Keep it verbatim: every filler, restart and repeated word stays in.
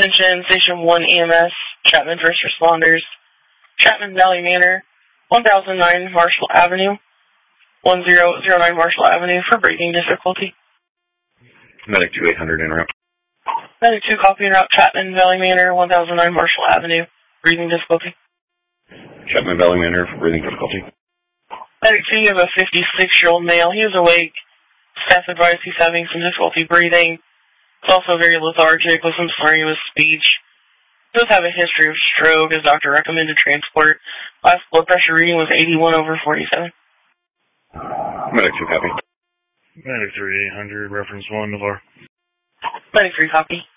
Attention, Station one E M S, Chapman First Responders, Chapman Valley Manor, one thousand nine Marshall Avenue, one zero zero nine Marshall Avenue for breathing difficulty. Medic two eight hundred, en route. Medic two, copy en route, Chapman Valley Manor, one thousand nine Marshall Avenue, breathing difficulty. Chapman Valley Manor for breathing difficulty. Medic two, you have a fifty-six-year-old male. He is awake. Staff advised he's having some difficulty breathing. He's also very lethargic with some slurring of his speech. He does have a history of stroke, as doctor recommended transport. Last blood pressure reading was eighty-one over forty-seven. Medic two, copy. Medic three eight hundred, reference one, Navarre. Medic three, copy.